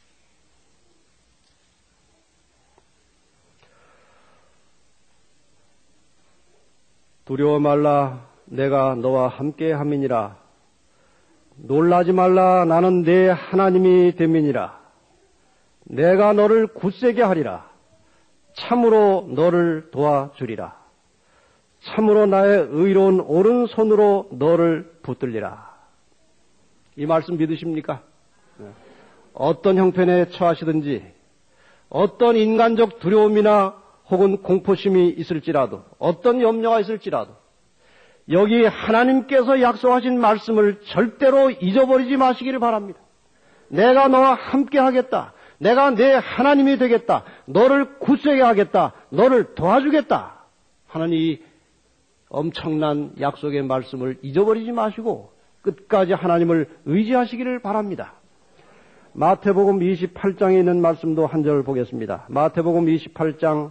두려워 말라, 내가 너와 함께 함이니라. 놀라지 말라, 나는 네 하나님이 됨이니라. 내가 너를 굳세게 하리라. 참으로 너를 도와주리라. 참으로 나의 의로운 오른손으로 너를 붙들리라. 이 말씀 믿으십니까? 어떤 형편에 처하시든지 어떤 인간적 두려움이나 혹은 공포심이 있을지라도 어떤 염려가 있을지라도 여기 하나님께서 약속하신 말씀을 절대로 잊어버리지 마시기를 바랍니다. 내가 너와 함께 하겠다. 내가 내 하나님이 되겠다. 너를 굳세게 하겠다. 너를 도와주겠다. 하나님 이 엄청난 약속의 말씀을 잊어버리지 마시고 끝까지 하나님을 의지하시기를 바랍니다. 마태복음 이십팔 장에 있는 말씀도 한 절 보겠습니다. 마태복음 이십팔 장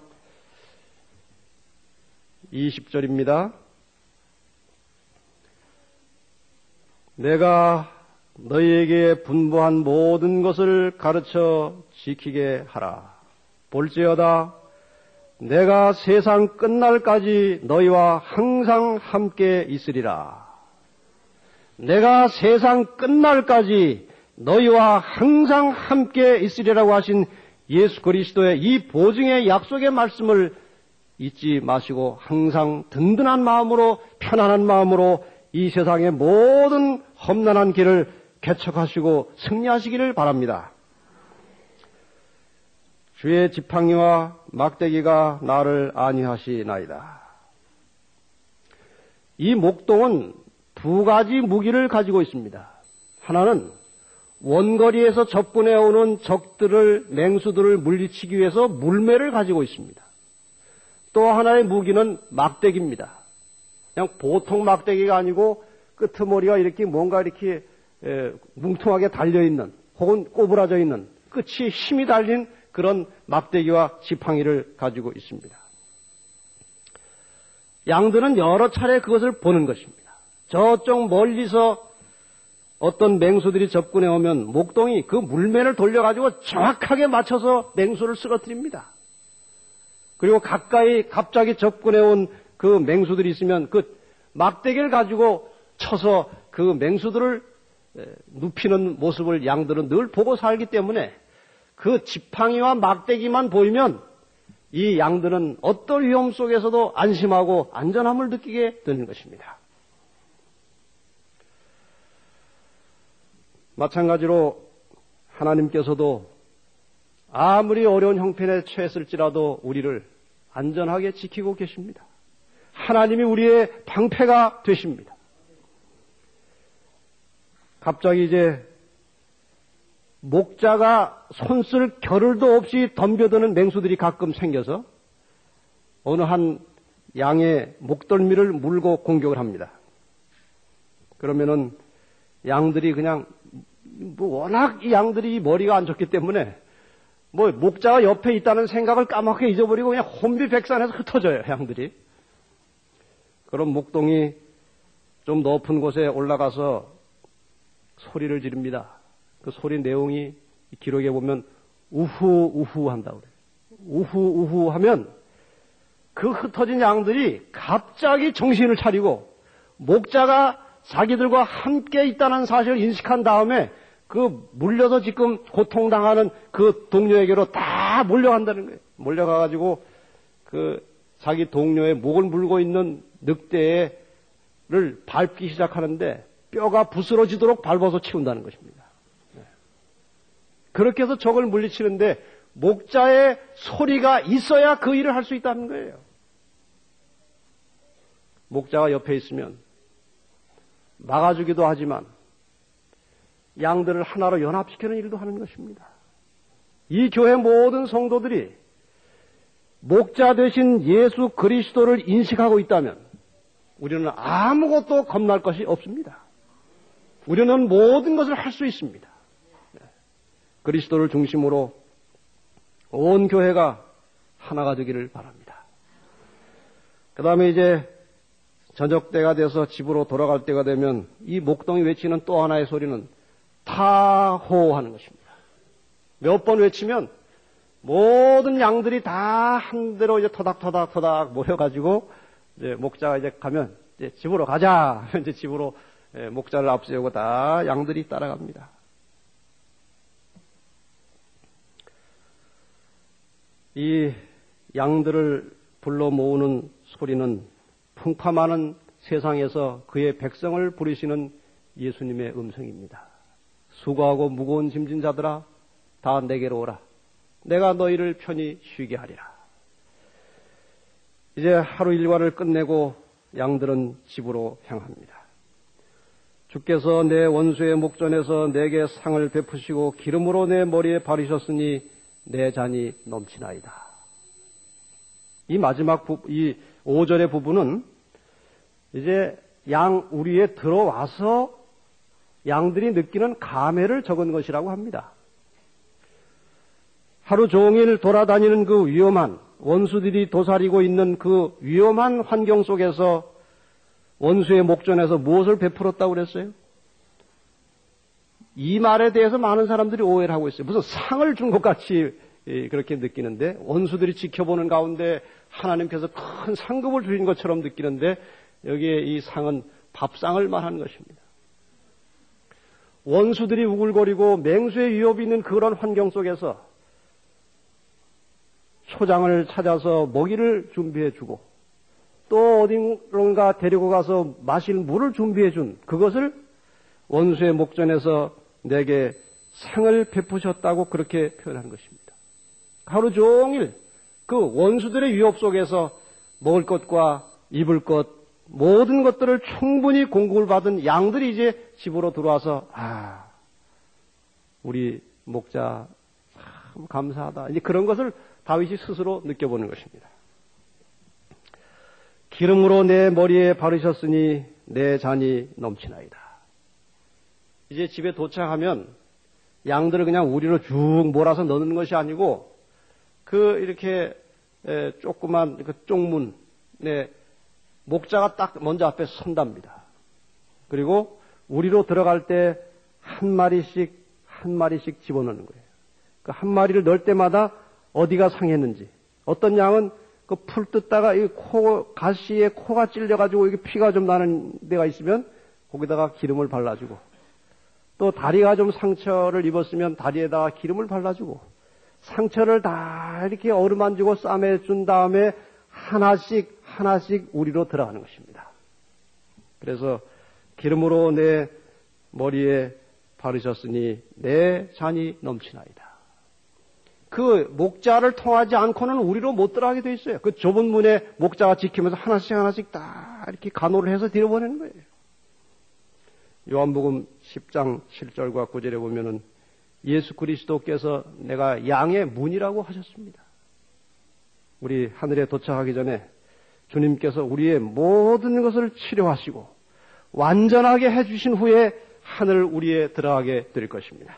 이십 절입니다. 내가 너희에게 분부한 모든 것을 가르쳐 지키게 하라. 볼지어다 내가 세상 끝날까지 너희와 항상 함께 있으리라. 내가 세상 끝날까지 너희와 항상 함께 있으리라고 하신 예수 그리스도의 이 보증의 약속의 말씀을 잊지 마시고 항상 든든한 마음으로 편안한 마음으로 이 세상의 모든 험난한 길을 개척하시고 승리하시기를 바랍니다. 주의 지팡이와 막대기가 나를 안위하시나이다. 이 목동은 두 가지 무기를 가지고 있습니다. 하나는 원거리에서 접근해 오는 적들을, 맹수들을 물리치기 위해서 물매를 가지고 있습니다. 또 하나의 무기는 막대기입니다. 그냥 보통 막대기가 아니고 끄트머리가 이렇게 뭔가 이렇게 에, 뭉퉁하게 달려있는 혹은 꼬부라져 있는 끝이 힘이 달린 그런 막대기와 지팡이를 가지고 있습니다. 양들은 여러 차례 그것을 보는 것입니다. 저쪽 멀리서 어떤 맹수들이 접근해 오면 목동이 그 물매를 돌려가지고 정확하게 맞춰서 맹수를 쓰러뜨립니다. 그리고 가까이 갑자기 접근해 온 그 맹수들이 있으면 그 막대기를 가지고 쳐서 그 맹수들을 눕히는 모습을 양들은 늘 보고 살기 때문에 그 지팡이와 막대기만 보이면 이 양들은 어떤 위험 속에서도 안심하고 안전함을 느끼게 되는 것입니다. 마찬가지로 하나님께서도 아무리 어려운 형편에 처했을지라도 우리를 안전하게 지키고 계십니다. 하나님이 우리의 방패가 되십니다. 갑자기 이제 목자가 손쓸 겨를도 없이 덤벼드는 맹수들이 가끔 생겨서 어느 한 양의 목덜미를 물고 공격을 합니다. 그러면은 양들이 그냥 뭐 워낙 이 양들이 머리가 안 좋기 때문에 뭐 목자가 옆에 있다는 생각을 까맣게 잊어버리고 그냥 혼비백산해서 흩어져요, 양들이. 그럼 목동이 좀 높은 곳에 올라가서 소리를 지릅니다. 그 소리 내용이 기록에 보면 우후 우후 한다고 그래요. 우후 우후 하면 그 흩어진 양들이 갑자기 정신을 차리고 목자가 자기들과 함께 있다는 사실을 인식한 다음에 그 물려서 지금 고통당하는 그 동료에게로 다 몰려간다는 거예요. 몰려가가지고 그 자기 동료의 목을 물고 있는 늑대를 밟기 시작하는데 뼈가 부스러지도록 밟아서 치운다는 것입니다. 그렇게 해서 적을 물리치는데 목자의 소리가 있어야 그 일을 할 수 있다는 거예요. 목자가 옆에 있으면 막아주기도 하지만 양들을 하나로 연합시키는 일도 하는 것입니다. 이 교회 모든 성도들이 목자 되신 예수 그리스도를 인식하고 있다면 우리는 아무것도 겁날 것이 없습니다. 우리는 모든 것을 할 수 있습니다. 그리스도를 중심으로 온 교회가 하나가 되기를 바랍니다. 그 다음에 이제 저녁 때가 돼서 집으로 돌아갈 때가 되면 이 목동이 외치는 또 하나의 소리는 타호 하는 것입니다. 몇 번 외치면 모든 양들이 다 한 대로 이제 토닥토닥 토닥 모여가지고 이제 목자가 이제 가면 이제 집으로 가자. 이제 집으로 목자를 앞세우고 다 양들이 따라갑니다. 이 양들을 불러 모으는 소리는 풍파 많은 세상에서 그의 백성을 부르시는 예수님의 음성입니다. 수고하고 무거운 짐진 자들아 다 내게로 오라. 내가 너희를 편히 쉬게 하리라. 이제 하루 일과를 끝내고 양들은 집으로 향합니다. 주께서 내 원수의 목전에서 내게 상을 베푸시고 기름으로 내 머리에 바르셨으니 내 잔이 넘치나이다. 이 마지막 부, 이 오 절의 부분은 이제 양 우리에 들어와서 양들이 느끼는 감회를 적은 것이라고 합니다. 하루 종일 돌아다니는 그 위험한 원수들이 도사리고 있는 그 위험한 환경 속에서 원수의 목전에서 무엇을 베풀었다고 그랬어요? 이 말에 대해서 많은 사람들이 오해를 하고 있어요. 무슨 상을 준 것 같이 그렇게 느끼는데 원수들이 지켜보는 가운데 하나님께서 큰 상급을 주신 것처럼 느끼는데 여기에 이 상은 밥상을 말하는 것입니다. 원수들이 우글거리고 맹수의 위협이 있는 그런 환경 속에서 초장을 찾아서 먹이를 준비해 주고 또 어딘가 데리고 가서 마실 물을 준비해 준 그것을 원수의 목전에서 내게 상을 베푸셨다고 그렇게 표현한 것입니다. 하루 종일 그 원수들의 위협 속에서 먹을 것과 입을 것 모든 것들을 충분히 공급을 받은 양들이 이제 집으로 들어와서 아, 우리 목자 참 감사하다. 이제 그런 것을 다윗이 스스로 느껴보는 것입니다. 기름으로 내 머리에 바르셨으니 내 잔이 넘치나이다. 이제 집에 도착하면 양들을 그냥 우리로 쭉 몰아서 넣는 것이 아니고 그 이렇게 에, 조그만 그 쪽문에 목자가 딱 먼저 앞에 선답니다. 그리고 우리로 들어갈 때 한 마리씩 한 마리씩 집어넣는 거예요. 그 한 마리를 넣을 때마다 어디가 상했는지, 어떤 양은 그 풀 뜯다가 이 코, 가시에 코가 찔려가지고 이게 피가 좀 나는 데가 있으면 거기다가 기름을 발라주고, 또 다리가 좀 상처를 입었으면 다리에다가 기름을 발라주고, 상처를 다 이렇게 어루만지고 싸매준 다음에 하나씩 하나씩 우리로 들어가는 것입니다. 그래서 기름으로 내 머리에 바르셨으니 내 잔이 넘치나이다. 그 목자를 통하지 않고는 우리로 못 들어가게 돼 있어요. 그 좁은 문에 목자가 지키면서 하나씩 하나씩 다 이렇게 간호를 해서 들여보내는 거예요. 요한복음 십 장 칠 절과 구 절에 보면은 예수 그리스도께서 내가 양의 문이라고 하셨습니다. 우리 하늘에 도착하기 전에 주님께서 우리의 모든 것을 치료하시고 완전하게 해주신 후에 하늘 우리에 들어가게 될 것입니다.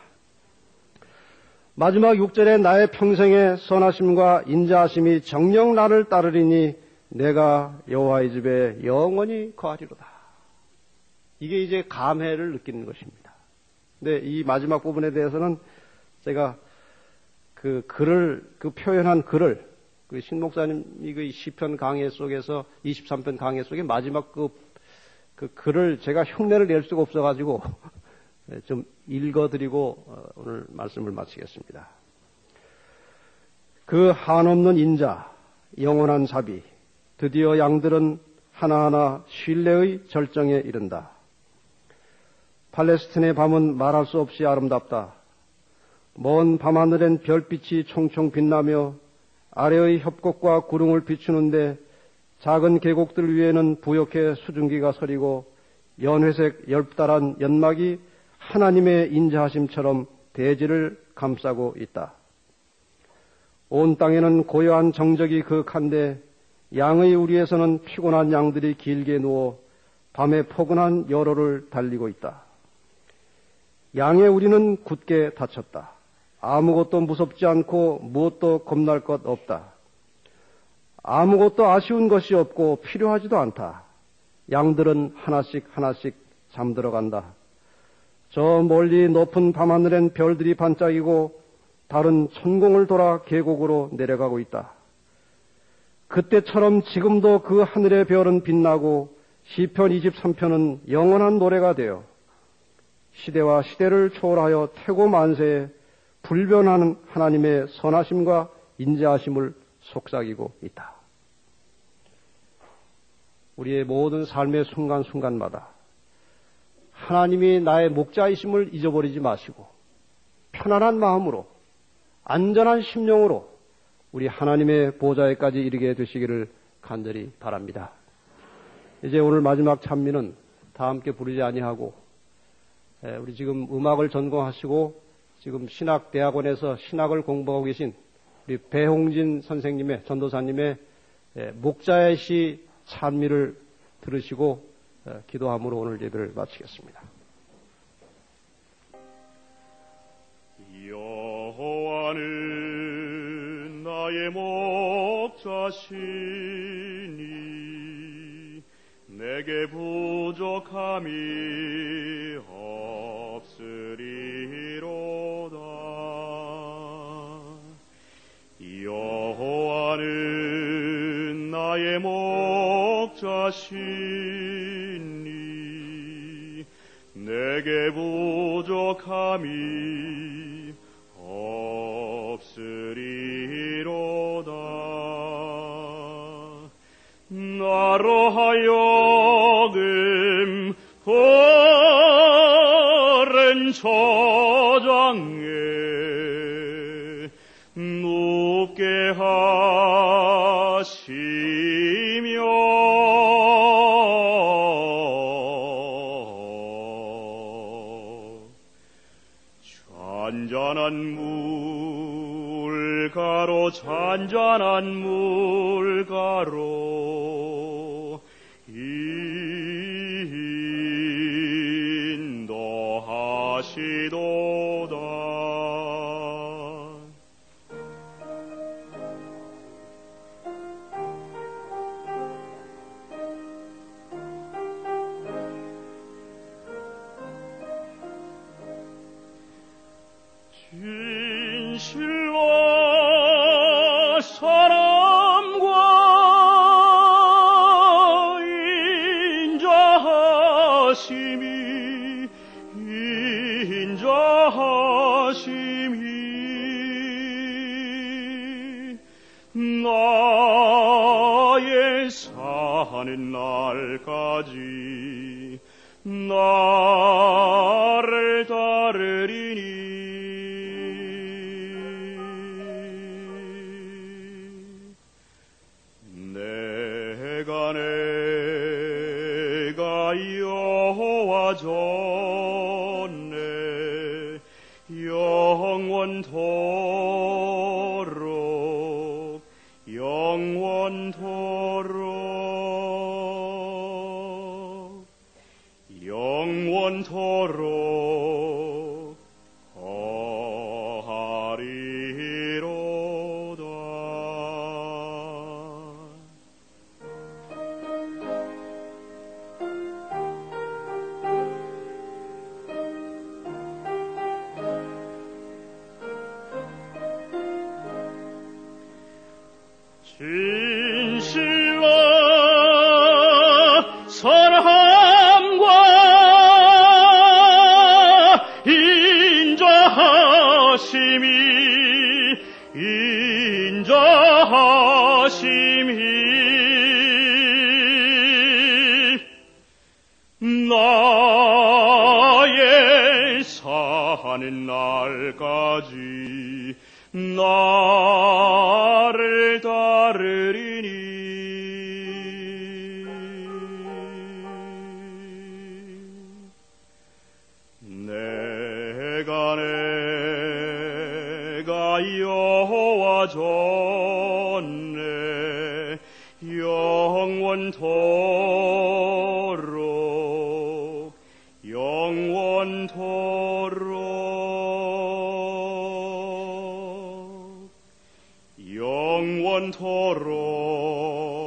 마지막 육 절에 나의 평생의 선하심과 인자하심이 정녕 나를 따르리니 내가 여호와의 집에 영원히 거하리로다. 이게 이제 감회를 느끼는 것입니다. 근데 이 마지막 부분에 대해서는 제가 그 글을, 그 표현한 글을, 그 신 목사님이 그 시편 강해 속에서 이십삼 편 강해 속에 마지막 그, 그 글을 제가 흉내를 낼 수가 없어가지고 좀 읽어드리고 오늘 말씀을 마치겠습니다. 그 한없는 인자, 영원한 자비, 드디어 양들은 하나하나 신뢰의 절정에 이른다. 팔레스틴의 밤은 말할 수 없이 아름답다. 먼 밤하늘엔 별빛이 총총 빛나며 아래의 협곡과 구릉을 비추는데 작은 계곡들 위에는 부옇게 수증기가 서리고 연회색 열달한 연막이 하나님의 인자하심처럼 대지를 감싸고 있다. 온 땅에는 고요한 정적이 그윽한데 양의 우리에서는 피곤한 양들이 길게 누워 밤에 포근한 여로를 달리고 있다. 양의 우리는 굳게 닫혔다. 아무것도 무섭지 않고 무엇도 겁날 것 없다. 아무것도 아쉬운 것이 없고 필요하지도 않다. 양들은 하나씩 하나씩 잠들어간다. 저 멀리 높은 밤하늘엔 별들이 반짝이고 달은 천공을 돌아 계곡으로 내려가고 있다. 그때처럼 지금도 그 하늘의 별은 빛나고 시편 이십삼 편은 영원한 노래가 되어 시대와 시대를 초월하여 태고 만세에 불변하는 하나님의 선하심과 인자하심을 속삭이고 있다. 우리의 모든 삶의 순간순간마다 하나님이 나의 목자이심을 잊어버리지 마시고 편안한 마음으로 안전한 심령으로 우리 하나님의 보좌에까지 이르게 되시기를 간절히 바랍니다. 이제 오늘 마지막 찬미는 다 함께 부르지 아니하고 우리 지금 음악을 전공하시고 지금 신학대학원에서 신학을 공부하고 계신 우리 배홍진 선생님의 전도사님의 목자의 시 찬미를 들으시고 기도함으로 오늘 예배를 마치겠습니다. 여호와는 나의 목자시니 내게 부족함이 없으리로다. 여호와는 나의 목자시니 내게 부족함이 없으리로다. 나로 하여금 바른 저장에 눕게 하시며 잔잔한 물가로 잔잔한 물가로 인도하시도다. 진실로 사람과 인자하심이 인자하심이 나의 사는 날까지 나를 따르리니 내가 내가 여호와 전에 영원토록 영원토록 영원토록 거하리로다. 진실로 사람과 인자하심이 인자하심이 나의 사는 날까지 나를 따르리니 내가 내가 여호와 전에 영원토록 영원토록 영원토록